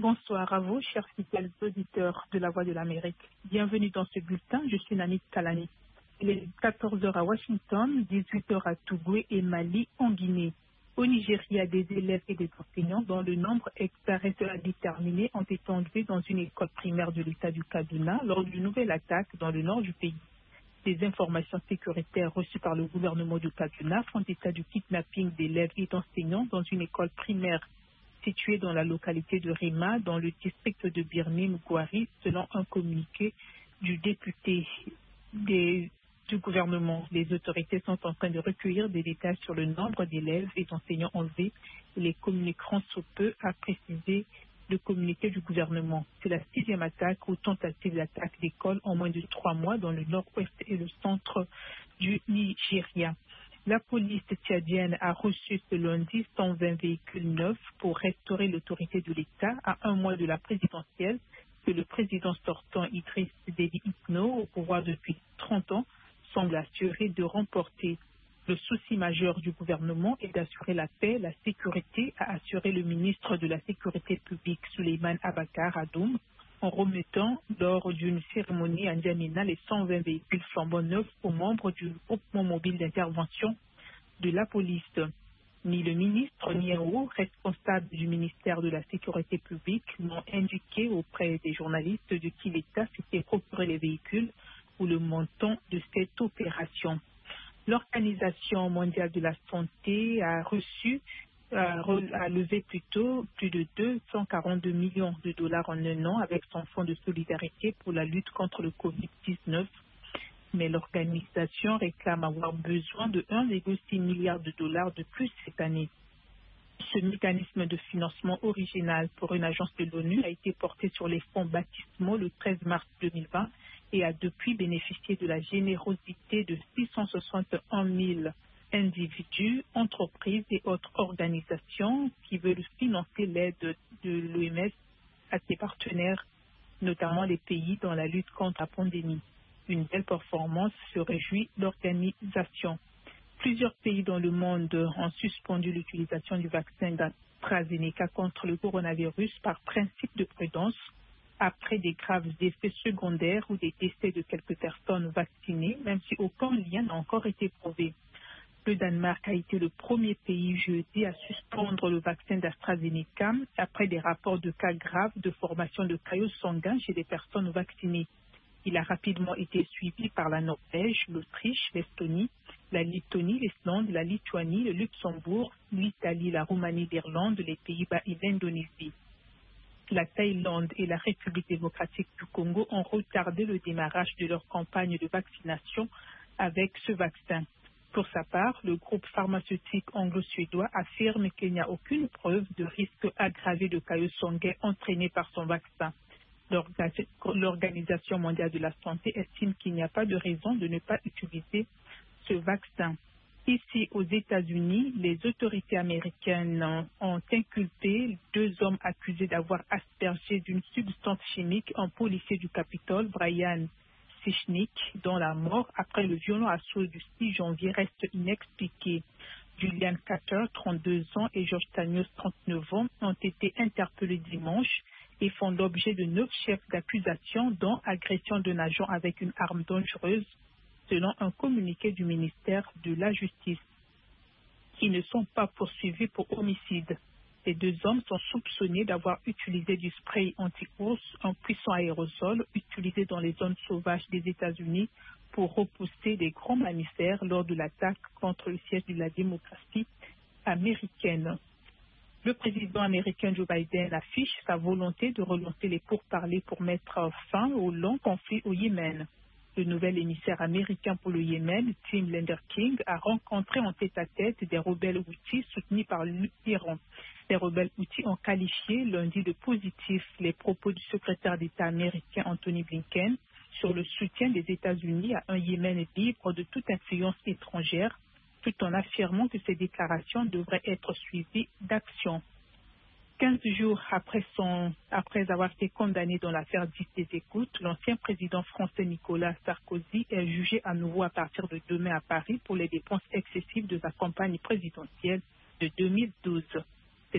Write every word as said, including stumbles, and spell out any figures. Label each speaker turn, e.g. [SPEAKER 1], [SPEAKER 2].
[SPEAKER 1] Bonsoir à vous, chers fidèles auditeurs de la Voix de l'Amérique. Bienvenue dans ce bulletin, je suis Nanit Kalani. Il est quatorze heures à Washington, dix-huit heures à Togo et Mali en Guinée. Au Nigeria, des élèves et des enseignants dont le nombre exact à déterminer ont été enlevés dans une école primaire de l'État du Kaduna lors d'une nouvelle attaque dans le nord du pays. Des informations sécuritaires reçues par le gouvernement du Kaduna font état du kidnapping d'élèves et d'enseignants dans une école primaire située dans la localité de Rima, dans le district de Birni-Mugwari, selon un communiqué du député des, du gouvernement. Les autorités sont en train de recueillir des détails sur le nombre d'élèves et d'enseignants enlevés et les communiqueront sous peu, a précisé le communiqué du gouvernement. C'est la sixième attaque ou tentative d'attaque d'école en moins de trois mois dans le nord-ouest et le centre du Nigeria. La police tchadienne a reçu ce lundi cent vingt véhicules neufs pour restaurer l'autorité de l'État à un mois de la présidentielle que le président sortant Idriss Déby Itno, au pouvoir depuis trente ans, semble assurer de remporter. Le souci majeur du gouvernement est d'assurer la paix, la sécurité, a assuré le ministre de la Sécurité publique Souleymane Abakar Adoum, en remettant lors d'une cérémonie à N'Djamena les cent vingt véhicules flambant neufs aux membres du groupement mobile d'intervention de la police. Ni le ministre ni un haut responsable du ministère de la Sécurité publique n'ont indiqué auprès des journalistes de qui l'État s'était procuré les véhicules ou le montant de cette opération. L'Organisation mondiale de la santé a reçu a levé plutôt plus de deux cent quarante-deux millions de dollars en un an avec son fonds de solidarité pour la lutte contre le covid dix-neuf. Mais l'organisation réclame avoir besoin de un virgule six milliard de dollars de plus cette année. Ce mécanisme de financement original pour une agence de l'ONU a été porté sur les fonds baptismaux le treize mars deux mille vingt et a depuis bénéficié de la générosité de six cent soixante-et-un mille individus, entreprises et autres organisations qui veulent financer l'aide de l'O M S à ses partenaires, notamment les pays dans la lutte contre la pandémie. Une belle performance se réjouit l'organisation. Plusieurs pays dans le monde ont suspendu l'utilisation du vaccin d'AstraZeneca contre le coronavirus par principe de prudence après des graves effets secondaires ou des décès de quelques personnes vaccinées, même si aucun lien n'a encore été prouvé. Le Danemark a été le premier pays jeudi à suspendre le vaccin d'AstraZeneca après des rapports de cas graves de formation de caillots sanguins chez des personnes vaccinées. Il a rapidement été suivi par la Norvège, l'Autriche, l'Estonie, la Lettonie, l'Islande, la Lituanie, le Luxembourg, l'Italie, la Roumanie, l'Irlande, les Pays-Bas et l'Indonésie. La Thaïlande et la République démocratique du Congo ont retardé le démarrage de leur campagne de vaccination avec ce vaccin. Pour sa part, le groupe pharmaceutique anglo-suédois affirme qu'il n'y a aucune preuve de risque aggravé de caillots sanguins entraînés par son vaccin. L'Organisation mondiale de la santé estime qu'il n'y a pas de raison de ne pas utiliser ce vaccin. Ici, aux États-Unis, les autorités américaines ont inculpé deux hommes accusés d'avoir aspergé d'une substance chimique un policier du Capitole, Brian Sichnik, dont la mort après le violent assaut du six janvier reste inexpliquée. Julian Carter, trente-deux ans, et George Tanios, trente-neuf ans, ont été interpellés dimanche et font l'objet de neuf chefs d'accusation, dont agression d'un agent avec une arme dangereuse, selon un communiqué du ministère de la Justice. Ils ne sont pas poursuivis pour homicide. Les deux hommes sont soupçonnés d'avoir utilisé du spray anti-ours, un puissant aérosol utilisé dans les zones sauvages des États-Unis pour repousser des grands mammifères lors de l'attaque contre le siège de la démocratie américaine. Le président américain Joe Biden affiche sa volonté de relancer les pourparlers pour mettre fin au long conflit au Yémen. Le nouvel émissaire américain pour le Yémen, Tim Lenderking, a rencontré en tête-à-tête des rebelles Houthis soutenus par l'Iran. Les rebelles Houthis ont qualifié lundi de positifs les propos du secrétaire d'État américain Anthony Blinken sur le soutien des États-Unis à un Yémen libre de toute influence étrangère, tout en affirmant que ces déclarations devraient être suivies d'actions. Quinze jours après, son, après avoir été condamné dans l'affaire dite des écoutes, l'ancien président français Nicolas Sarkozy est jugé à nouveau à partir de demain à Paris pour les dépenses excessives de sa campagne présidentielle de deux mille douze.